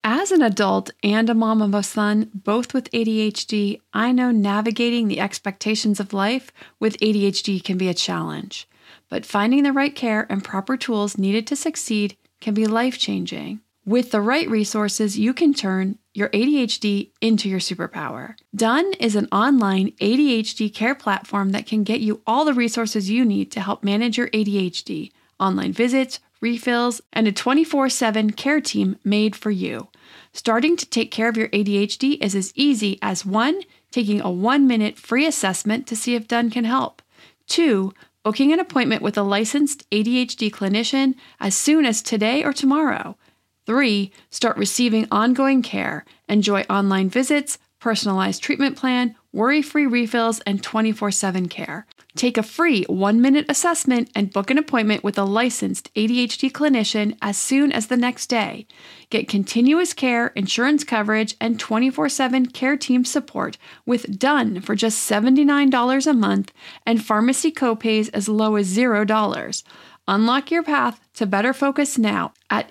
As an adult and a mom of a son, both with ADHD, I know navigating the expectations of life with ADHD can be a challenge. But finding the right care and proper tools needed to succeed can be life-changing. With the right resources, you can turn your ADHD into your superpower. Done is an online ADHD care platform that can get you all the resources you need to help manage your ADHD, online visits, refills, and a 24/7 care team made for you. Starting to take care of your ADHD is as easy as 1. Taking a 1-minute free assessment to see if Done can help. 2. Booking an appointment with a licensed ADHD clinician as soon as today or tomorrow. 3. Start receiving ongoing care. Enjoy online visits, personalized treatment plan, worry-free refills, and 24/7 care. Take a free 1-minute assessment and book an appointment with a licensed ADHD clinician as soon as the next day. Get continuous care, insurance coverage, and 24/7 care team support with Done for just $79 a month and pharmacy copays as low as $0. Unlock your path to better focus now at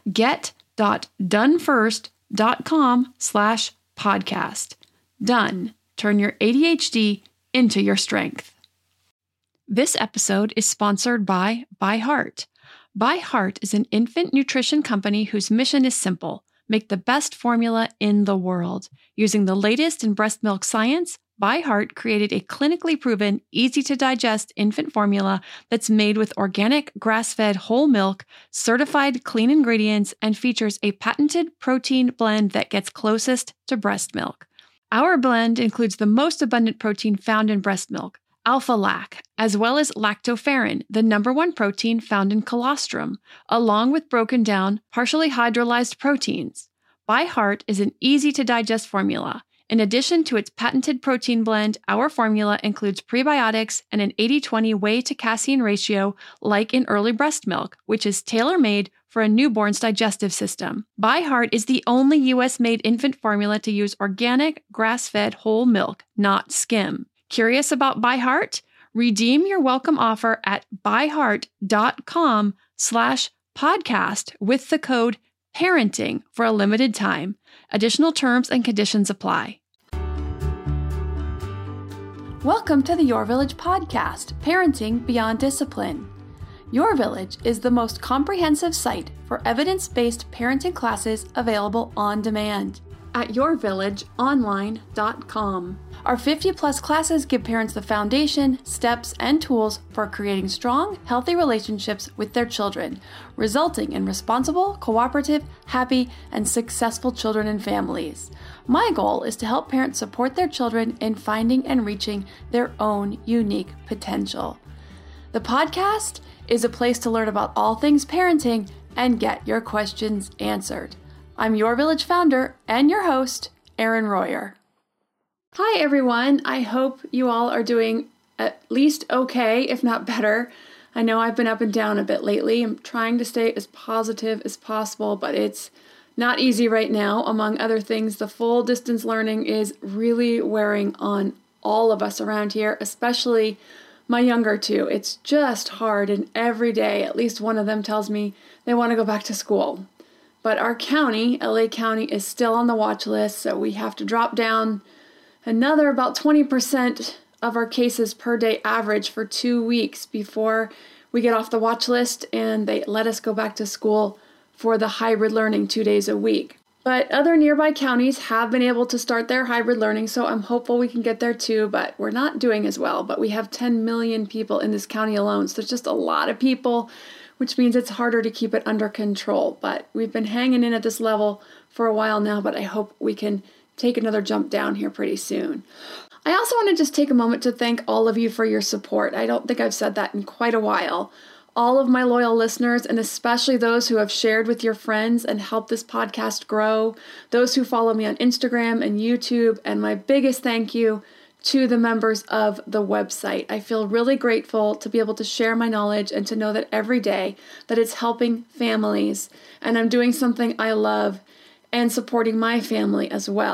get.donefirst.com/podcast. Done. Turn your ADHD into your strength. This episode is sponsored by ByHeart. ByHeart is an infant nutrition company whose mission is simple: make the best formula in the world. Using the latest in breast milk science, ByHeart created a clinically proven, easy-to-digest infant formula that's made with organic, grass-fed whole milk, certified clean ingredients, and features a patented protein blend that gets closest to breast milk. Our blend includes the most abundant protein found in breast milk, alpha-lac, as well as lactoferrin, the #1 protein found in colostrum, along with broken down, partially hydrolyzed proteins. ByHeart is an easy-to-digest formula. In addition to its patented protein blend, our formula includes prebiotics and an 80-20 whey to casein ratio like in early breast milk, which is tailor-made for a newborn's digestive system. ByHeart is the only U.S.-made infant formula to use organic, grass-fed whole milk, not skim. Curious about ByHeart? Redeem your welcome offer at byheart.com/podcast with the code PARENTING for a limited time. Additional terms and conditions apply. Welcome to the Your Village podcast, Parenting Beyond Discipline. Your Village is the most comprehensive site for evidence-based parenting classes available on demand at yourvillageonline.com. Our 50-plus classes give parents the foundation, steps, and tools for creating strong, healthy relationships with their children, resulting in responsible, cooperative, happy, and successful children and families. My goal is to help parents support their children in finding and reaching their own unique potential. The podcast is a place to learn about all things parenting and get your questions answered. I'm Your Village founder and your host, Erin Royer. Hi, everyone. I hope you all are doing at least okay, if not better. I know I've been up and down a bit lately. I'm trying to stay as positive as possible, but it's not easy right now. Among other things, the full distance learning is really wearing on all of us around here, especially my younger two. It's just hard, and every day, at least one of them tells me they want to go back to school. But our county, LA County, is still on the watch list, so we have to drop down another about 20% of our cases per day average for 2 weeks before we get off the watch list and they let us go back to school for the hybrid learning 2 days a week. But other nearby counties have been able to start their hybrid learning, so I'm hopeful we can get there too, but we're not doing as well. But we have 10 million people in this county alone, so there's just a lot of people, which means it's harder to keep it under control. But we've been hanging in at this level for a while now, but I hope we can take another jump down here pretty soon. I also want to just take a moment to thank all of you for your support. I don't think I've said that in quite a while. All of my loyal listeners, and especially those who have shared with your friends and helped this podcast grow, those who follow me on Instagram and YouTube, and my biggest thank you to the members of the website. I feel really grateful to be able to share my knowledge and to know that every day that it's helping families and I'm doing something I love and supporting my family as well.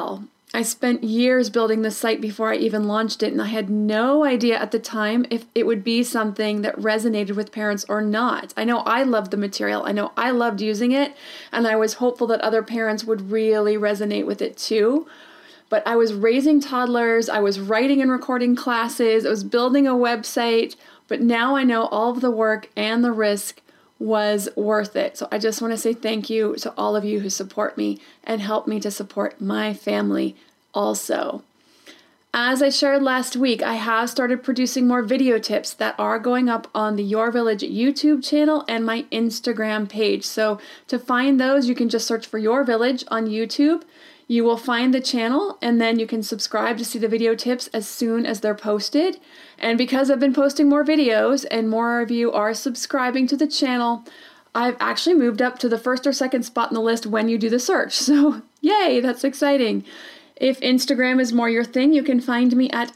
I spent years building this site before I even launched it, and I had no idea at the time if it would be something that resonated with parents or not. I know I loved the material. I know I loved using it, and I was hopeful that other parents would really resonate with it too. But I was raising toddlers, I was writing and recording classes, I was building a website, but now I know all of the work and the risk was worth it. So I just want to say thank you to all of you who support me and help me to support my family also. As I shared last week, I have started producing more video tips that are going up on the Your Village YouTube channel and my Instagram page. So to find those, you can just search for Your Village on YouTube. You will find the channel, and then you can subscribe to see the video tips as soon as they're posted. And because I've been posting more videos and more of you are subscribing to the channel, I've actually moved up to the first or second spot in the list when you do the search. So yay, that's exciting. If Instagram is more your thing, you can find me at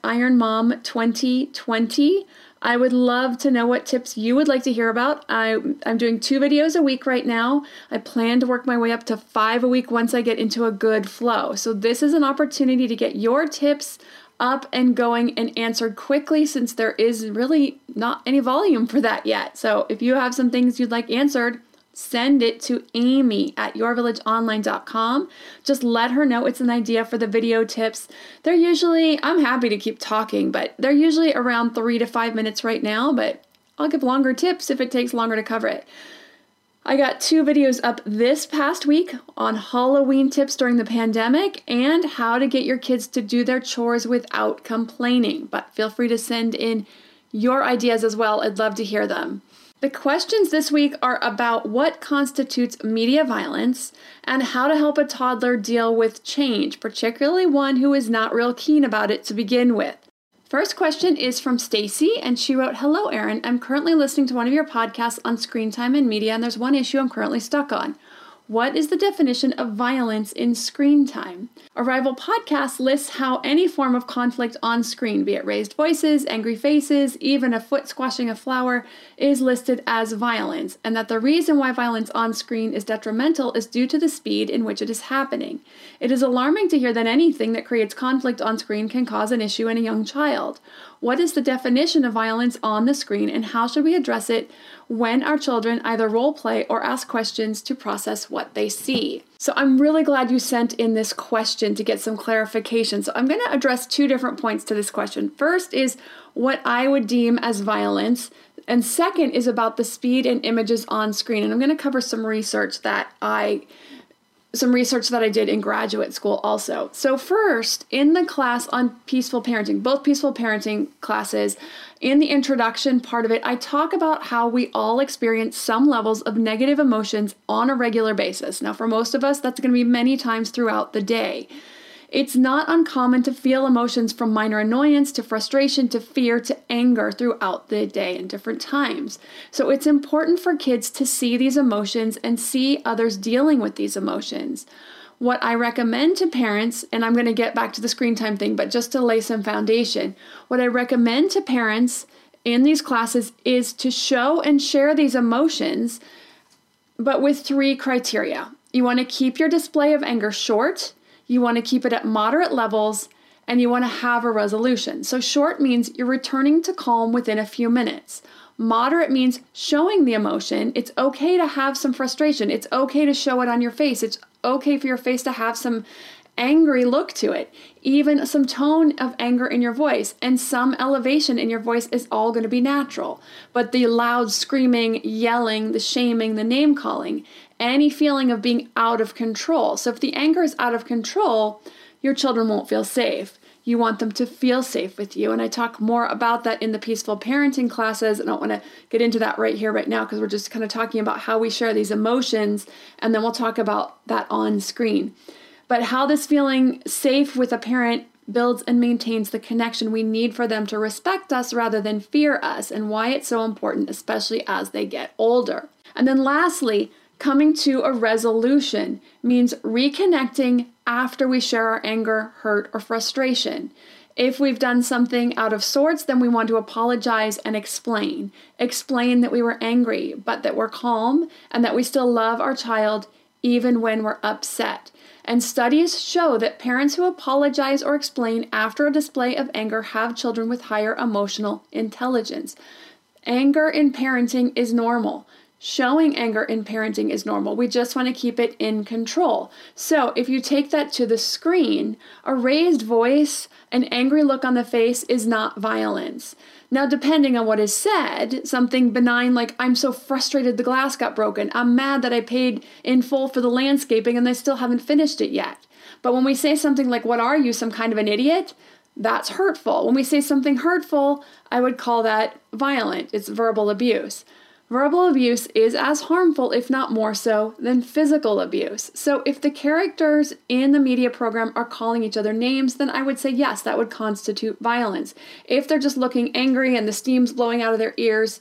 IronMom2020. I would love to know what tips you would like to hear about. I'm doing 2 videos a week right now. I plan to work my way up to 5 a week once I get into a good flow. So this is an opportunity to get your tips up and going and answered quickly, since there is really not any volume for that yet. So if you have some things you'd like answered, send it to Amy at yourvillageonline.com. Just let her know it's an idea for the video tips. They're usually, I'm happy to keep talking, but they're usually around 3 to 5 minutes right now, but I'll give longer tips if it takes longer to cover it. I got 2 videos up this past week on Halloween tips during the pandemic and how to get your kids to do their chores without complaining. But feel free to send in your ideas as well. I'd love to hear them. The questions this week are about what constitutes media violence and how to help a toddler deal with change, particularly one who is not real keen about it to begin with. First question is from Stacy, and she wrote, "Hello, Erin. I'm currently listening to one of your podcasts on screen time and media, and there's one issue I'm currently stuck on. What is the definition of violence in screen time? Arrival Podcast lists how any form of conflict on screen, be it raised voices, angry faces, even a foot squashing a flower, is listed as violence, and that the reason why violence on screen is detrimental is due to the speed in which it is happening. It is alarming to hear that anything that creates conflict on screen can cause an issue in a young child. What is the definition of violence on the screen, and how should we address it when our children either role play or ask questions to process what they see?" So I'm really glad you sent in this question to get some clarification. So I'm going to address 2 different points to this question. First is what I would deem as violence, and second is about the speed and images on screen. And I'm going to cover some research that I did in graduate school also. So first, in the class on peaceful parenting, both peaceful parenting classes, in the introduction part of it, I talk about how we all experience some levels of negative emotions on a regular basis. Now, for most of us, that's going to be many times throughout the day. It's not uncommon to feel emotions from minor annoyance to frustration to fear to anger throughout the day in different times. So it's important for kids to see these emotions and see others dealing with these emotions. What I recommend to parents, and I'm going to get back to the screen time thing, but just to lay some foundation, what I recommend to parents in these classes is to show and share these emotions, but with 3 criteria. You want to keep your display of anger short, you want to keep it at moderate levels, and you want to have a resolution. So short means you're returning to calm within a few minutes. Moderate means showing the emotion. It's okay to have some frustration. It's okay to show it on your face. It's okay for your face to have some angry look to it, even some tone of anger in your voice, and some elevation in your voice is all going to be natural. But the loud screaming, yelling, the shaming, the name calling, any feeling of being out of control. So if the anger is out of control, your children won't feel safe. You want them to feel safe with you. And I talk more about that in the peaceful parenting classes. I don't want to get into that right here, right now, because we're just kind of talking about how we share these emotions, and then we'll talk about that on screen. But how this feeling safe with a parent builds and maintains the connection we need for them to respect us rather than fear us, and why it's so important, especially as they get older. And then lastly, coming to a resolution means reconnecting after we share our anger, hurt, or frustration. If we've done something out of sorts, then we want to apologize and explain. Explain that we were angry, but that we're calm and that we still love our child even when we're upset. And studies show that parents who apologize or explain after a display of anger have children with higher emotional intelligence. Anger in parenting is normal. Showing anger in parenting is normal. We just want to keep it in control. So if you take that to the screen, a raised voice, an angry look on the face is not violence. Now, depending on what is said, something benign like, I'm so frustrated the glass got broken. I'm mad that I paid in full for the landscaping and I still haven't finished it yet. But when we say something like, what are you, some kind of an idiot? That's hurtful. When we say something hurtful, I would call that violent. It's verbal abuse. Verbal abuse is as harmful, if not more so, than physical abuse. So if the characters in the media program are calling each other names, then I would say yes, that would constitute violence. If they're just looking angry and the steam's blowing out of their ears,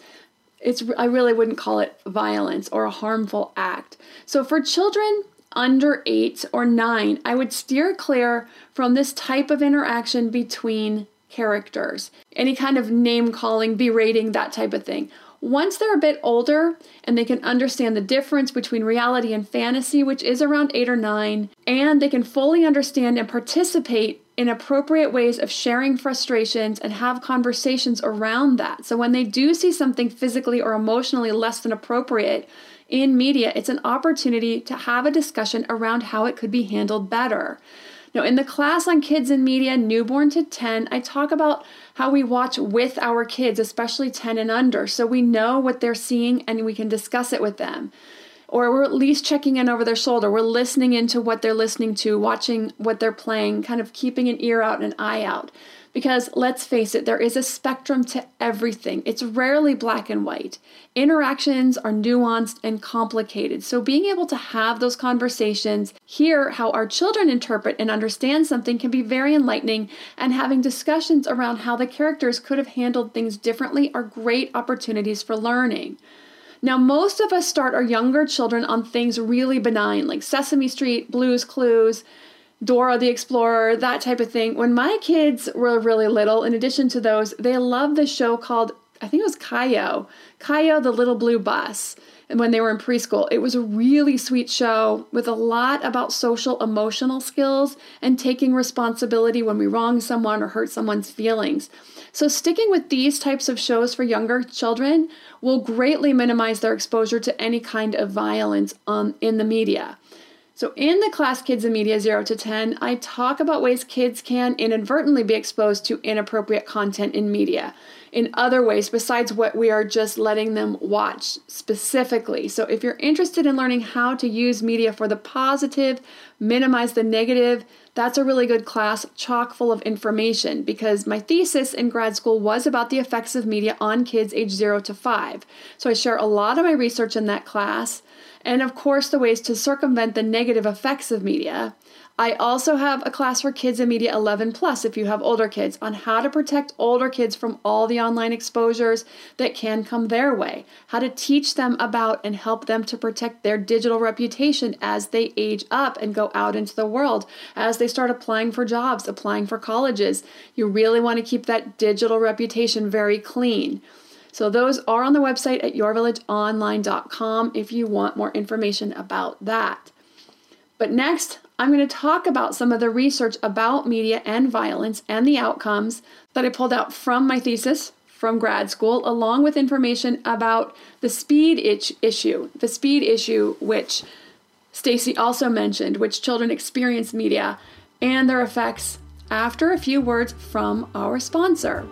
I really wouldn't call it violence or a harmful act. So for children under 8 or 9, I would steer clear from this type of interaction between characters. Any kind of name calling, berating, that type of thing. Once they're a bit older and they can understand the difference between reality and fantasy, which is around 8 or 9, and they can fully understand and participate in appropriate ways of sharing frustrations and have conversations around that. So when they do see something physically or emotionally less than appropriate in media, it's an opportunity to have a discussion around how it could be handled better. Now, in the class on kids and media, newborn to 10, I talk about how we watch with our kids, especially 10 and under, so we know what they're seeing and we can discuss it with them. Or we're at least checking in over their shoulder. We're listening into what they're listening to, watching what they're playing, kind of keeping an ear out and an eye out. Because let's face it, there is a spectrum to everything. It's rarely black and white. Interactions are nuanced and complicated. So being able to have those conversations, hear how our children interpret and understand something can be very enlightening, and having discussions around how the characters could have handled things differently are great opportunities for learning. Now, most of us start our younger children on things really benign, like Sesame Street, Blue's Clues, Dora the Explorer, that type of thing. When my kids were really little, in addition to those, they loved the show called, I think it was Kaio the Little Blue Bus. And when they were in preschool, it was a really sweet show with a lot about social emotional skills and taking responsibility when we wrong someone or hurt someone's feelings. So sticking with these types of shows for younger children will greatly minimize their exposure to any kind of violence in the media. So in the class Kids and Media 0 to 10, I talk about ways kids can inadvertently be exposed to inappropriate content in media in other ways besides what we are just letting them watch specifically. So if you're interested in learning how to use media for the positive, minimize the negative, that's a really good class, chock full of information, because my thesis in grad school was about the effects of media on kids age 0 to 5. So I share a lot of my research in that class, and of course the ways to circumvent the negative effects of media. I also have a class for Kids and Media 11 plus, if you have older kids, on how to protect older kids from all the online exposures that can come their way, how to teach them about and help them to protect their digital reputation as they age up and go out into the world, as they start applying for jobs, applying for colleges. You really want to keep that digital reputation very clean. So those are on the website at yourvillageonline.com if you want more information about that. But next, I'm going to talk about some of the research about media and violence and the outcomes that I pulled out from my thesis from grad school, along with information about the speed issue, which Stacy also mentioned, which children experience media, and their effects, after a few words from our sponsor.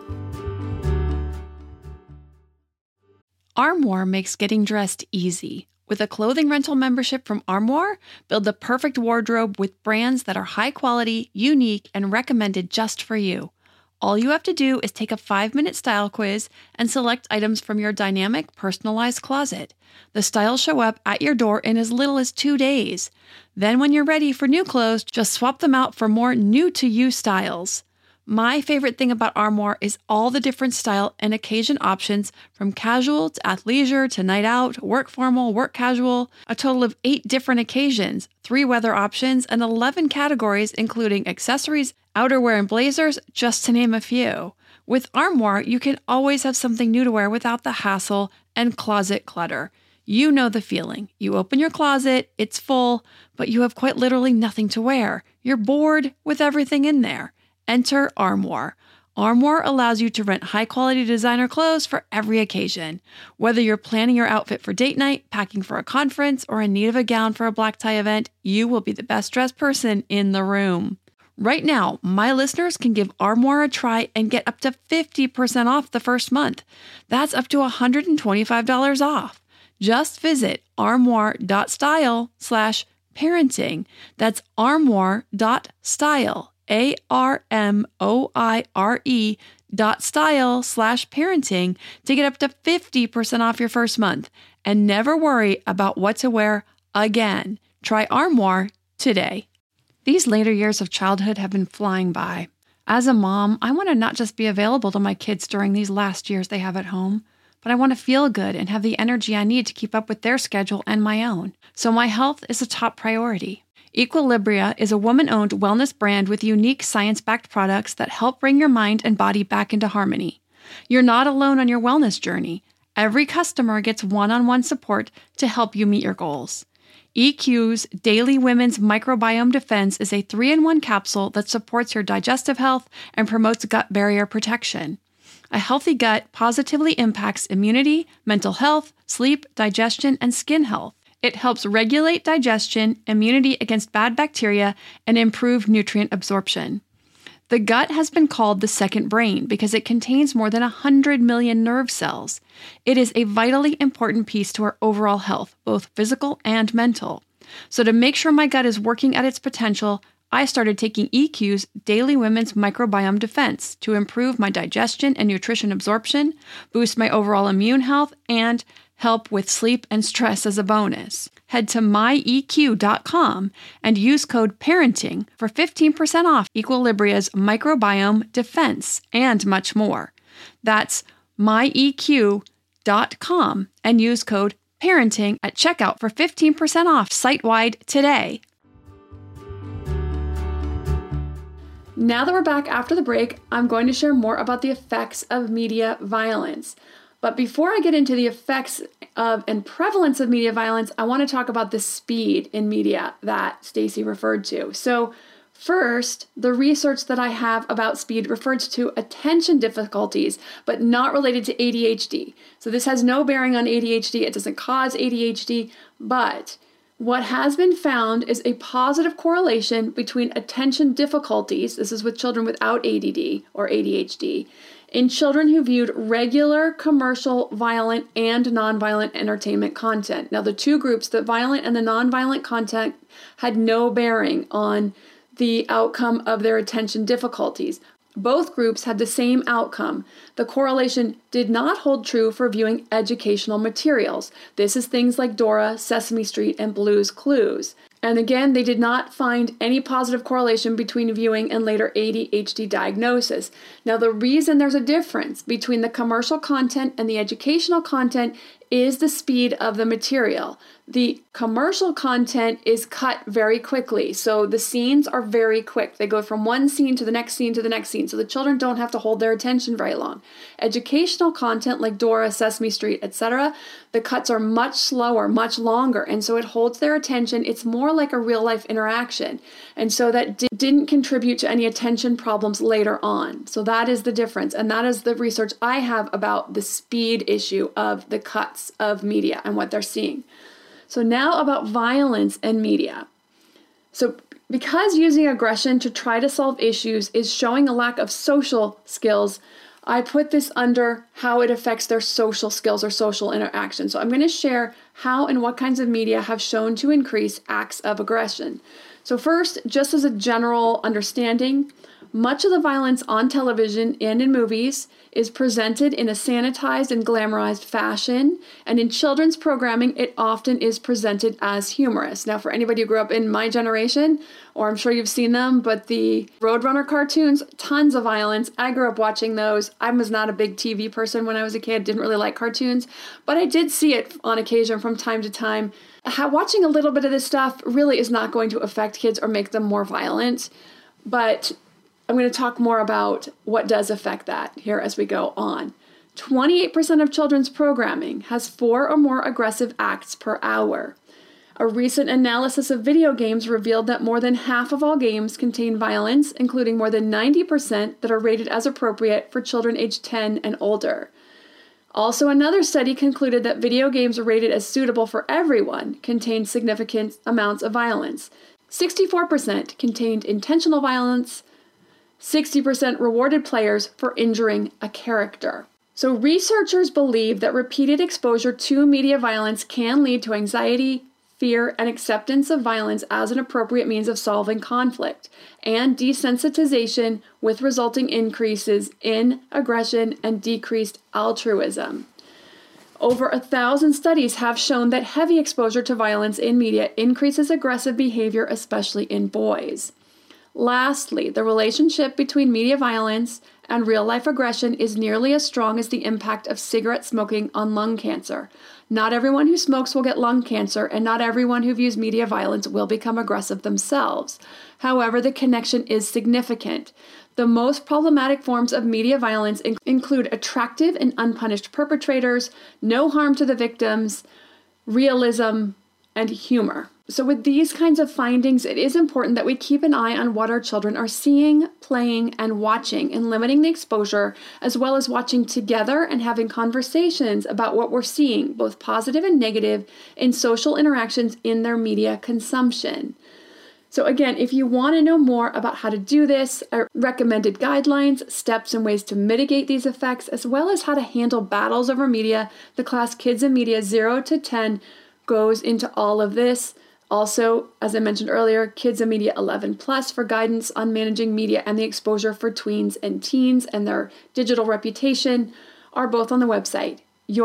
Armoire makes getting dressed easy. With a clothing rental membership from Armoire, build the perfect wardrobe with brands that are high quality, unique, and recommended just for you. All you have to do is take a 5-minute style quiz and select items from your dynamic, personalized closet. The styles show up at your door in as little as 2 days. Then when you're ready for new clothes, just swap them out for more new-to-you styles. My favorite thing about Armoire is all the different style and occasion options, from casual to athleisure to night out, work formal, work casual, a total of 8 different occasions, 3 weather options, and 11 categories including accessories, outerwear, and blazers, just to name a few. With Armoire, you can always have something new to wear without the hassle and closet clutter. You know the feeling. You open your closet, it's full, but you have quite literally nothing to wear. You're bored with everything in there. Enter Armoire. Armoire allows you to rent high-quality designer clothes for every occasion. Whether you're planning your outfit for date night, packing for a conference, or in need of a gown for a black tie event, you will be the best-dressed person in the room. Right now, my listeners can give Armoire a try and get up to 50% off the first month. That's up to $125 off. Just visit armoire.style/parenting. That's armoire.style, ARMOIRE.style/parenting to get up to 50% off your first month and never worry about what to wear again. Try Armoire today. These later years of childhood have been flying by. As a mom, I want to not just be available to my kids during these last years they have at home, but I want to feel good and have the energy I need to keep up with their schedule and my own. So my health is a top priority. Equilibria is a woman-owned wellness brand with unique science-backed products that help bring your mind and body back into harmony. You're not alone on your wellness journey. Every customer gets one-on-one support to help you meet your goals. EQ's Daily Women's Microbiome Defense is a 3-in-1 capsule that supports your digestive health and promotes gut barrier protection. A healthy gut positively impacts immunity, mental health, sleep, digestion, and skin health. It helps regulate digestion, immunity against bad bacteria, and improve nutrient absorption. The gut has been called the second brain because it contains more than 100 million nerve cells. It is a vitally important piece to our overall health, both physical and mental. So to make sure my gut is working at its potential, I started taking EQ's Daily Women's Microbiome Defense to improve my digestion and nutrition absorption, boost my overall immune health, and help with sleep and stress as a bonus. Head to myeq.com and use code PARENTING for 15% off Equilibria's Microbiome Defense and much more. That's myeq.com and use code PARENTING at checkout for 15% off site-wide today. Now that we're back after the break, I'm going to share more about the effects of media violence. But before I get into the effects of and prevalence of media violence, I want to talk about the speed in media that Stacy referred to. So first, the research that I have about speed refers to attention difficulties, but not related to ADHD. So this has no bearing on ADHD. It doesn't cause ADHD, but what has been found is a positive correlation between attention difficulties, this is with children without ADD or ADHD, in children who viewed regular, commercial, violent, and nonviolent entertainment content. Now, the two groups, the violent and the nonviolent content, had no bearing on the outcome of their attention difficulties. Both groups had the same outcome. The correlation did not hold true for viewing educational materials. This is things like Dora, Sesame Street, and Blue's Clues. And again, they did not find any positive correlation between viewing and later ADHD diagnosis. Now, the reason there's a difference between the commercial content and the educational content is the speed of the material. The commercial content is cut very quickly, so the scenes are very quick. They go from one scene to the next scene to the next scene, so the children don't have to hold their attention very long. Educational content like Dora, Sesame Street, etc., the cuts are much slower, much longer, and so it holds their attention. It's more like a real-life interaction, and so that didn't contribute to any attention problems later on. So that is the difference, and that is the research I have about the speed issue of the cuts of media and what they're seeing. So now about violence and media. So because using aggression to try to solve issues is showing a lack of social skills, I put this under how it affects their social skills or social interaction. So I'm going to share how and what kinds of media have shown to increase acts of aggression. So first, just as a general understanding, much of the violence on television and in movies is presented in a sanitized and glamorized fashion, and in children's programming, it often is presented as humorous. Now, for anybody who grew up in my generation, or I'm sure you've seen them, but the Roadrunner cartoons, tons of violence. I grew up watching those. I was not a big TV person when I was a kid, didn't really like cartoons, but I did see it on occasion from time to time. Watching a little bit of this stuff really is not going to affect kids or make them more violent, but I'm going to talk more about what does affect that here as we go on. 28% of children's programming has 4 or more aggressive acts per hour. A recent analysis of video games revealed that more than half of all games contain violence, including more than 90% that are rated as appropriate for children aged 10 and older. Also, another study concluded that video games rated as suitable for everyone contained significant amounts of violence. 64% contained intentional violence, 60% rewarded players for injuring a character. So researchers believe that repeated exposure to media violence can lead to anxiety, fear, and acceptance of violence as an appropriate means of solving conflict, and desensitization with resulting increases in aggression and decreased altruism. Over 1,000 studies have shown that heavy exposure to violence in media increases aggressive behavior, especially in boys. Lastly, the relationship between media violence and real-life aggression is nearly as strong as the impact of cigarette smoking on lung cancer. Not everyone who smokes will get lung cancer, and not everyone who views media violence will become aggressive themselves. However, the connection is significant. The most problematic forms of media violence include attractive and unpunished perpetrators, no harm to the victims, realism, and humor. So with these kinds of findings, it is important that we keep an eye on what our children are seeing, playing, and watching, and limiting the exposure, as well as watching together and having conversations about what we're seeing, both positive and negative, in social interactions in their media consumption. So again, if you want to know more about how to do this, recommended guidelines, steps and ways to mitigate these effects, as well as how to handle battles over media, the class Kids and Media 0 to 10 goes into all of this. Also, as I mentioned earlier, Kids and Media 11 Plus for guidance on managing media and the exposure for tweens and teens and their digital reputation are both on the website,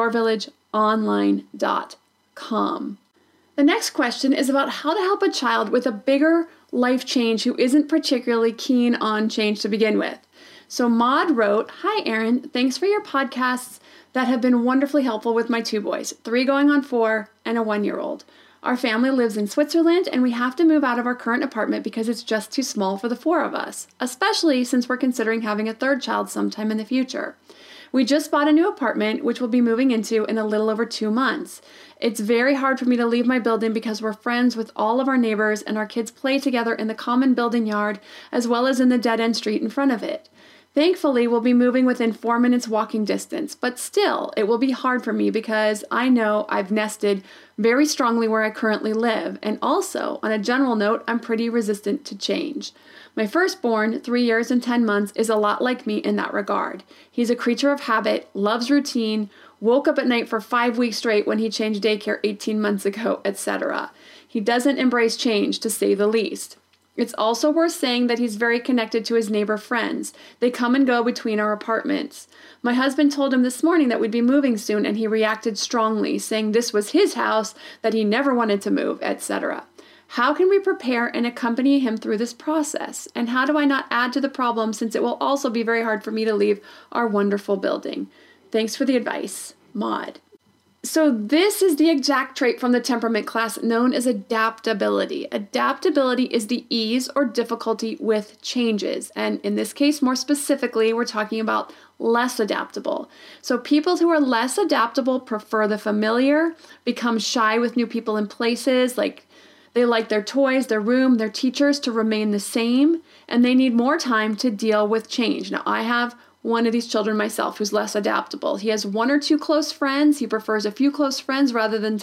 yourvillageonline.com. The next question is about how to help a child with a bigger life change who isn't particularly keen on change to begin with. So Maud wrote, "Hi Erin, thanks for your podcasts that have been wonderfully helpful with my 2 boys, 3 going on 4 and a 1-year-old. Our family lives in Switzerland and we have to move out of our current apartment because it's just too small for the 4 of us, especially since we're considering having a 3rd child sometime in the future. We just bought a new apartment, which we'll be moving into in a little over 2 months. It's very hard for me to leave my building because we're friends with all of our neighbors and our kids play together in the common building yard as well as in the dead-end street in front of it. Thankfully, we'll be moving within 4 minutes walking distance, but still, it will be hard for me because I know I've nested very strongly where I currently live, and also, on a general note, I'm pretty resistant to change. My firstborn, 3 years and 10 months, is a lot like me in that regard. He's a creature of habit, loves routine, woke up at night for 5 weeks straight when he changed daycare 18 months ago, etc. He doesn't embrace change, to say the least. It's also worth saying that he's very connected to his neighbor friends. They come and go between our apartments. My husband told him this morning that we'd be moving soon, and he reacted strongly, saying this was his house, that he never wanted to move, etc. How can we prepare and accompany him through this process? And how do I not add to the problem, since it will also be very hard for me to leave our wonderful building? Thanks for the advice, Maud." So this is the exact trait from the temperament class known as adaptability. Adaptability is the ease or difficulty with changes. And in this case, more specifically, we're talking about less adaptable. So people who are less adaptable prefer the familiar, become shy with new people and places, they like their toys, their room, their teachers to remain the same, and they need more time to deal with change. Now, I have one of these children myself who's less adaptable. He has 1 or 2 close friends. He prefers a few close friends rather than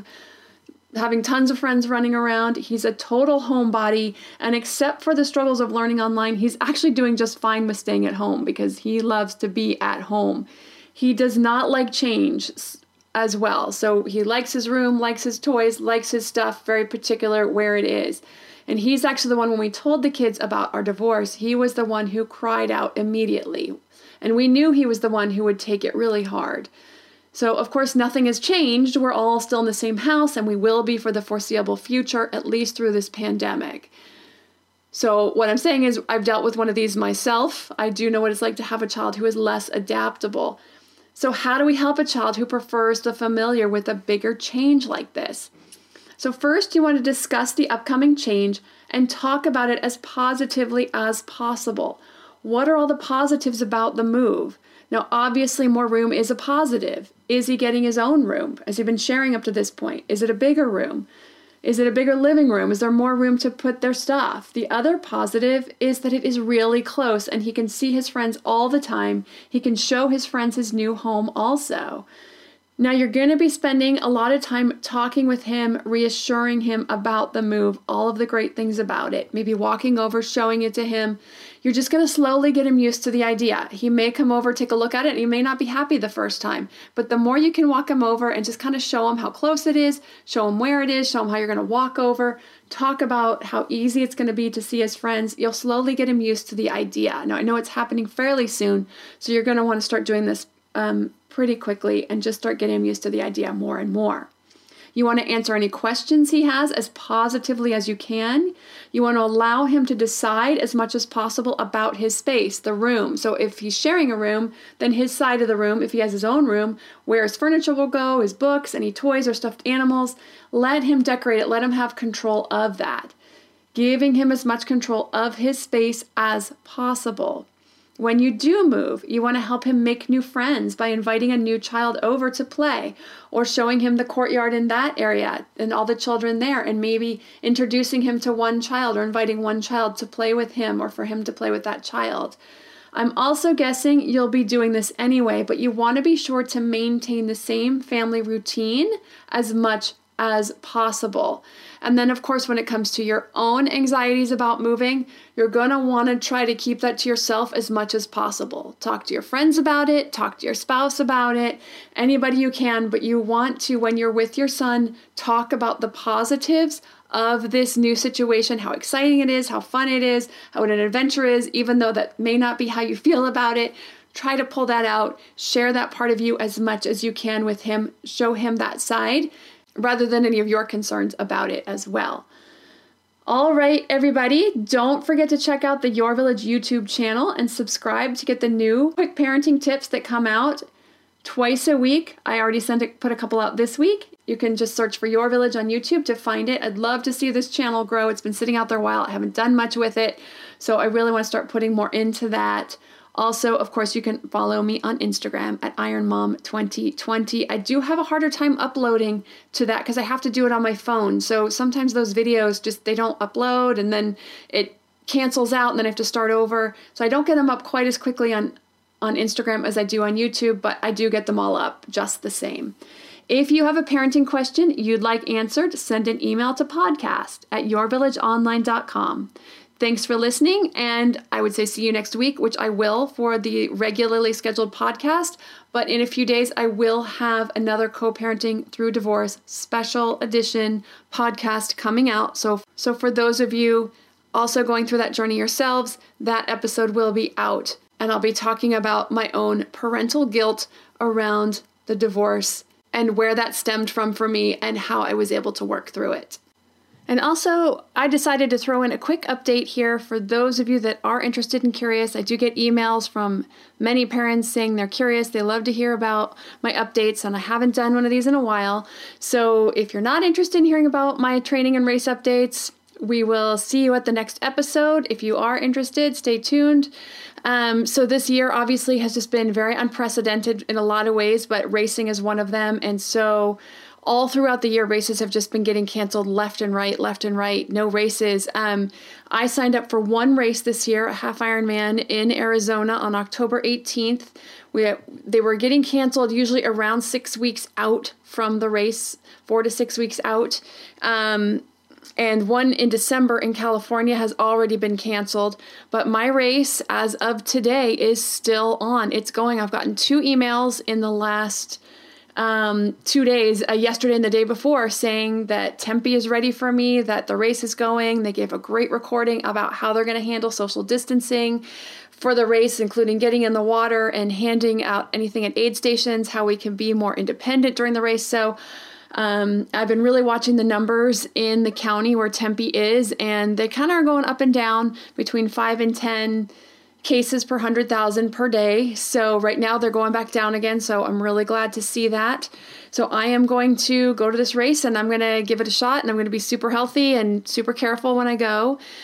having tons of friends running around. He's a total homebody, and except for the struggles of learning online, he's actually doing just fine with staying at home because he loves to be at home. He does not like change as well. So he likes his room, likes his toys, likes his stuff, very particular where it is. And he's actually the one, when we told the kids about our divorce, he was the one who cried out immediately. And we knew he was the one who would take it really hard. So, of course, nothing has changed. We're all still in the same house, and we will be for the foreseeable future, at least through this pandemic. So what I'm saying is I've dealt with one of these myself. I do know what it's like to have a child who is less adaptable. So how do we help a child who prefers the familiar with a bigger change like this? So first, you want to discuss the upcoming change and talk about it as positively as possible. What are all the positives about the move? Now, obviously, more room is a positive. Is he getting his own room? Has he been sharing up to this point? Is it a bigger room? Is it a bigger living room? Is there more room to put their stuff? The other positive is that it is really close and he can see his friends all the time. He can show his friends his new home also. Now, you're going to be spending a lot of time talking with him, reassuring him about the move, all of the great things about it, maybe walking over, showing it to him. You're just going to slowly get him used to the idea. He may come over, take a look at it, and he may not be happy the first time. But the more you can walk him over and just kind of show him how close it is, show him where it is, show him how you're going to walk over, talk about how easy it's going to be to see his friends, you'll slowly get him used to the idea. Now, I know it's happening fairly soon, so you're going to want to start doing this pretty quickly and just start getting him used to the idea more and more. You want to answer any questions he has as positively as you can. You want to allow him to decide as much as possible about his space, the room. So if he's sharing a room, then his side of the room, if he has his own room, where his furniture will go, his books, any toys or stuffed animals, let him decorate it. Let him have control of that. Giving him as much control of his space as possible. When you do move, you want to help him make new friends by inviting a new child over to play or showing him the courtyard in that area and all the children there, and maybe introducing him to one child or inviting one child to play with him or for him to play with that child. I'm also guessing you'll be doing this anyway, but you want to be sure to maintain the same family routine as much as possible. And then, of course, when it comes to your own anxieties about moving, you're going to want to try to keep that to yourself as much as possible. Talk to your friends about it, talk to your spouse about it, anybody you can, but you want to, when you're with your son, talk about the positives of this new situation, how exciting it is, how fun it is, how an adventure is, even though that may not be how you feel about it. Try to pull that out, share that part of you as much as you can with him, show him that side, rather than any of your concerns about it as well. All right, everybody, don't forget to check out the Your Village YouTube channel and subscribe to get the new quick parenting tips that come out twice a week. I already put a couple out this week. You can just search for Your Village on YouTube to find it. I'd love to see this channel grow. It's been sitting out there a while. I haven't done much with it, so I really want to start putting more into that. Also, of course, you can follow me on Instagram at IronMom2020. I do have a harder time uploading to that because I have to do it on my phone. So sometimes those videos they don't upload and then it cancels out and then I have to start over. So I don't get them up quite as quickly on Instagram as I do on YouTube, but I do get them all up just the same. If you have a parenting question you'd like answered, send an email to podcast@yourvillageonline.com. Thanks for listening, and I would say see you next week, which I will for the regularly scheduled podcast, but in a few days I will have another Co-Parenting Through Divorce special edition podcast coming out. So for those of you also going through that journey yourselves, that episode will be out, and I'll be talking about my own parental guilt around the divorce and where that stemmed from for me and how I was able to work through it. And also, I decided to throw in a quick update here for those of you that are interested and curious. I do get emails from many parents saying they're curious. They love to hear about my updates, and I haven't done one of these in a while. So if you're not interested in hearing about my training and race updates, we will see you at the next episode. If you are interested, stay tuned. So this year obviously has just been very unprecedented in a lot of ways, but racing is one of them. And so all throughout the year, races have just been getting canceled left and right, no races. I signed up for one race this year, a half Ironman in Arizona on October 18th. They were getting canceled usually around 6 weeks out from the race, 4 to 6 weeks out. And one in December in California has already been canceled. But my race, as of today, is still on. It's going. I've gotten 2 emails in the last 2 days, yesterday and the day before, saying that Tempe is ready for me, that the race is going. They gave a great recording about how they're going to handle social distancing for the race, including getting in the water and handing out anything at aid stations, how we can be more independent during the race. So I've been really watching the numbers in the county where Tempe is, and they kind of are going up and down between 5 and 10 cases per 100,000 per day. So right now they're going back down again. So I'm really glad to see that. So I am going to go to this race and I'm going to give it a shot, and I'm going to be super healthy and super careful when I go.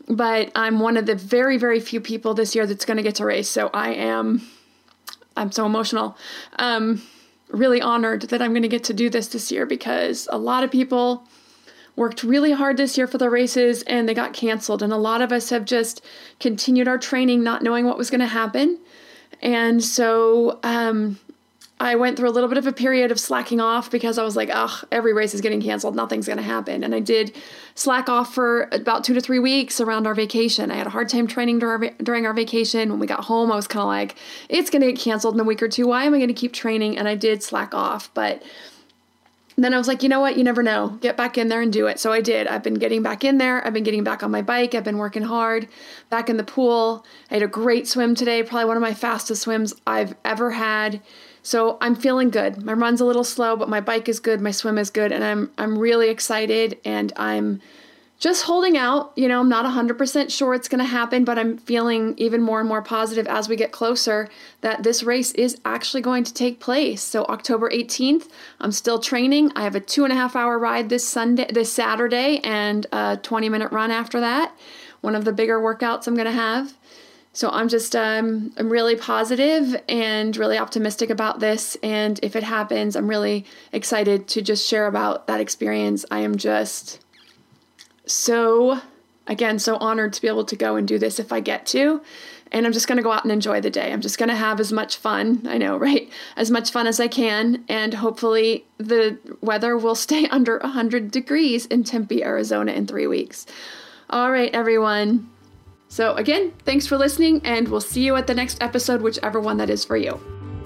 but I'm one of the very, very few people this year that's going to get to race. So I'm so emotional. Really honored that I'm going to get to do this year, because a lot of people worked really hard this year for the races and they got canceled. And a lot of us have just continued our training, not knowing what was going to happen. And so, I went through a little bit of a period of slacking off because I was like, every race is getting canceled. Nothing's going to happen. And I did slack off for about 2 to 3 weeks around our vacation. I had a hard time training during our vacation. When we got home, I was kind of like, it's going to get canceled in a week or two. Why am I going to keep training? And I did slack off. But then I was like, you know what? You never know. Get back in there and do it. So I did. I've been getting back in there. I've been getting back on my bike. I've been working hard, back in the pool. I had a great swim today, probably one of my fastest swims I've ever had. So I'm feeling good. My run's a little slow, but my bike is good. My swim is good. And I'm really excited, and I'm just holding out. You know, I'm not 100% sure it's going to happen, but I'm feeling even more and more positive as we get closer that this race is actually going to take place. So October 18th, I'm still training. I have a 2.5-hour ride this Saturday, and a 20-minute run after that. One of the bigger workouts I'm going to have. So I'm just, I'm really positive and really optimistic about this. And if it happens, I'm really excited to just share about that experience. I am just so honored to be able to go and do this if I get to. And I'm just going to go out and enjoy the day. I'm just going to have as much fun, I know, right? As much fun as I can. And hopefully the weather will stay under 100 degrees in Tempe, Arizona in 3 weeks. All right, everyone. So again, thanks for listening, and we'll see you at the next episode, whichever one that is for you.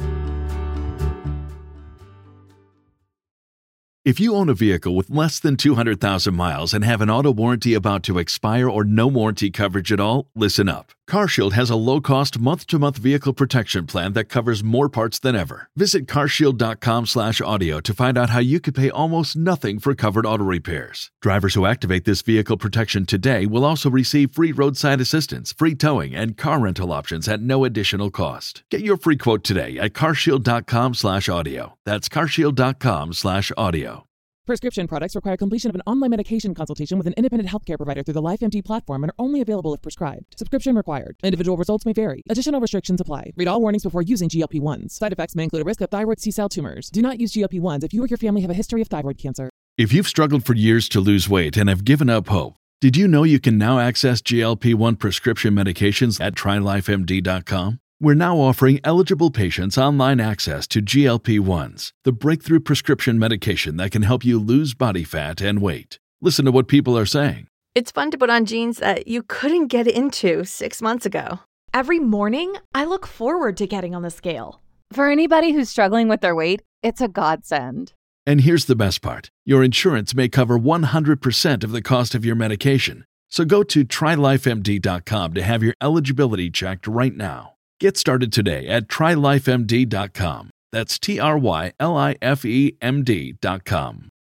If you own a vehicle with less than 200,000 miles and have an auto warranty about to expire or no warranty coverage at all, listen up. CarShield has a low-cost month-to-month vehicle protection plan that covers more parts than ever. Visit carshield.com/audio to find out how you could pay almost nothing for covered auto repairs. Drivers who activate this vehicle protection today will also receive free roadside assistance, free towing, and car rental options at no additional cost. Get your free quote today at carshield.com/audio. That's carshield.com/audio. Prescription products require completion of an online medication consultation with an independent healthcare provider through the LifeMD platform and are only available if prescribed. Subscription required. Individual results may vary. Additional restrictions apply. Read all warnings before using GLP-1s. Side effects may include a risk of thyroid C-cell tumors. Do not use GLP-1s if you or your family have a history of thyroid cancer. If you've struggled for years to lose weight and have given up hope, did you know you can now access GLP-1 prescription medications at TryLifeMD.com? We're now offering eligible patients online access to GLP-1s, the breakthrough prescription medication that can help you lose body fat and weight. Listen to what people are saying. It's fun to put on jeans that you couldn't get into 6 months ago. Every morning, I look forward to getting on the scale. For anybody who's struggling with their weight, it's a godsend. And here's the best part. Your insurance may cover 100% of the cost of your medication. So go to TryLifeMD.com to have your eligibility checked right now. Get started today at TryLifeMD.com. That's TryLifeMD.com.